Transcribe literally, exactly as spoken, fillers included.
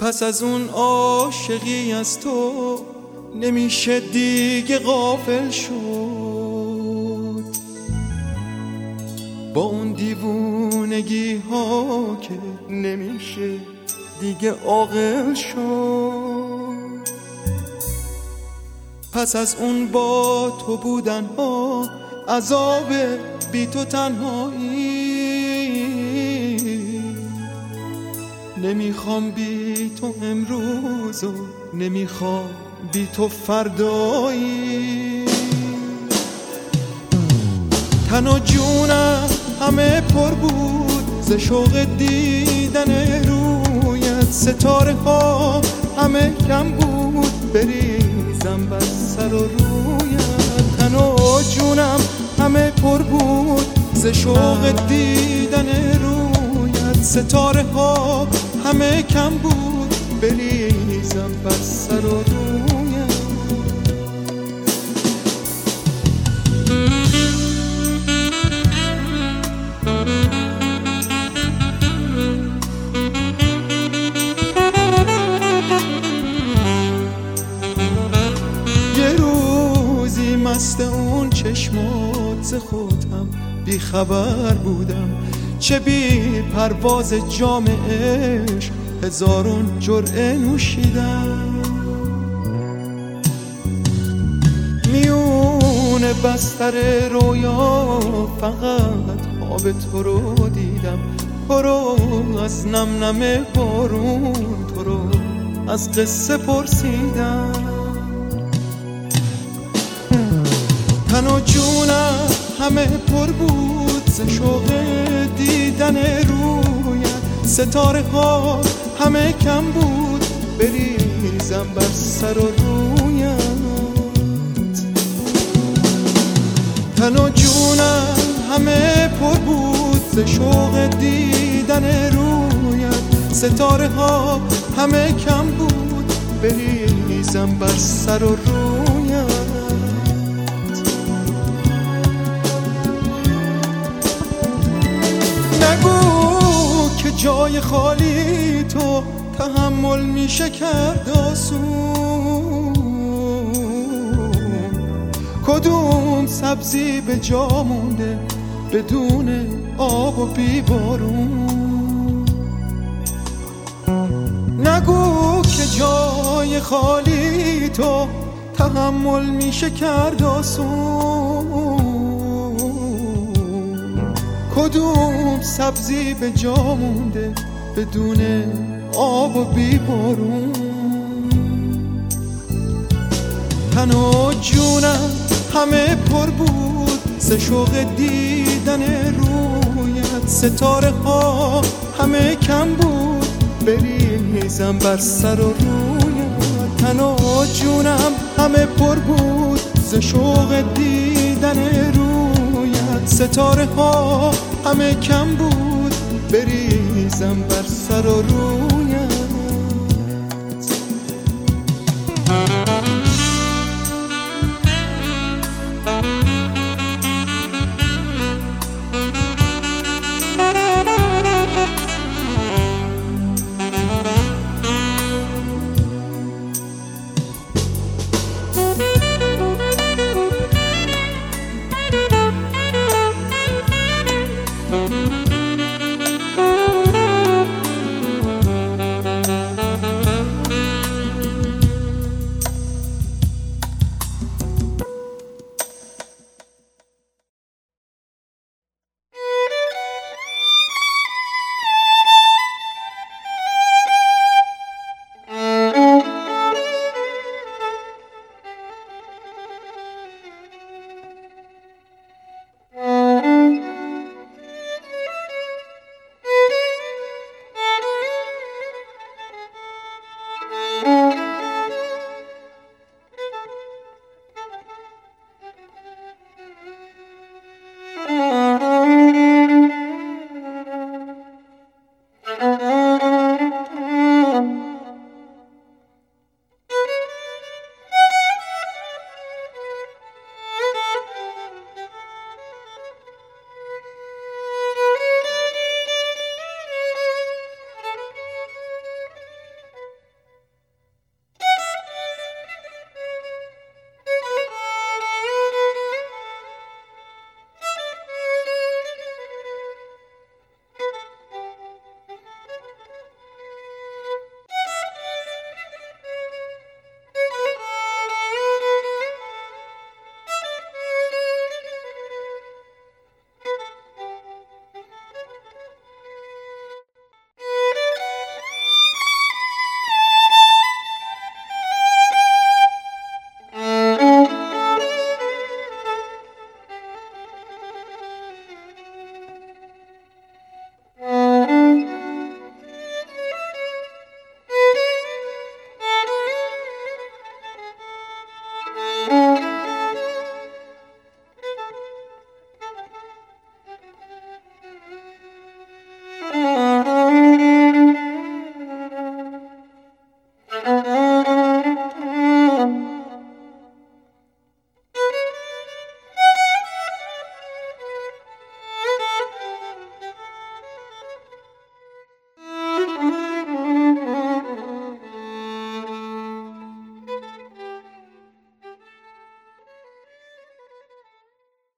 پس از اون عاشقی از تو نمیشه دیگه غافل شد، با اون دیوونگی ها که نمیشه دیگه عاقل شد. پس از اون با تو بودن ها عذاب بی تو تنهایی، نمیخوام بی تو امروز و نمیخوام بی تو فردایی. تن و جونم همه پر بود ز شوق دیدن رویت، ستاره ها همه کم بود بریزم بر سر و رویت. تن و جونم همه پر بود ز شوق دیدن رویت، ستاره ها همه کم بود بریزم بر سر و رویت. یه روزی مست اون چشمات ز خودم بی خبر بودم، چه بی پرواز جام عشق هزارون جرعه نوشیدم. میون بستر رویا فقط خواب تو رو دیدم، تو رو از نم نم بارون، تو رو از قصه پرسیدم. تن و جونم همه پر بود ز شوق دیدن رویت، ستاره ها همه کم بود بریزم بر سر و رویت. تن و جونم همه پر بود ز شوق دیدن رویت، ستاره ها همه کم بود بریزم بر سر و رویت. نگو که جای خالی تو تحمل میشه کرد آسون، کدوم سبزی به جا مونده بدون آب و بی بارون. نگو که جای خالی تو تحمل میشه کرد آسون، کدوم سبزی به جا مونده بدون آب و بی بارون. تن و جونم همه پر بود ز شوق دیدن رویت، ستاره ها همه کم بود بریزم بر سر و رویت. تن و جونم همه پر بود ز شوق دیدن رویت، ستاره ها همه کم بود بریزم بر سر و رویت.